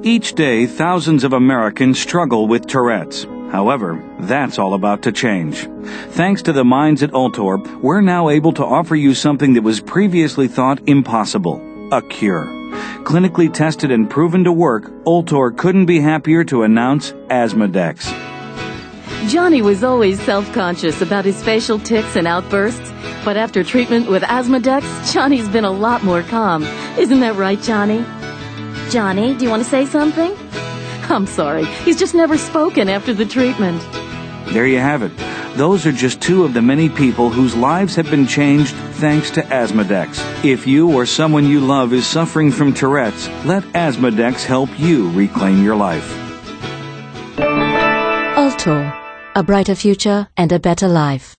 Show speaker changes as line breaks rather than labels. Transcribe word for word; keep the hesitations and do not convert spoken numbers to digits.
Each day, thousands of Americans struggle with Tourette's. However, that's all about to change. Thanks to the minds at Ultor, we're now able to offer you something that was previously thought impossible, a cure. Clinically tested and proven to work, Ultor couldn't be happier to announce Asmodex.
Johnny was always self-conscious about his facial tics and outbursts, but after treatment with Asmodex, Johnny's been a lot more calm. Isn't that right, Johnny?
Johnny, do you want to say something?
I'm sorry, he's just never spoken after the treatment.
There you have it. Those are just two of the many people whose lives have been changed thanks to Asmodex. If you or someone you love is suffering from Tourette's, let Asmodex help you reclaim your life.
Ultor, a brighter future and a better life.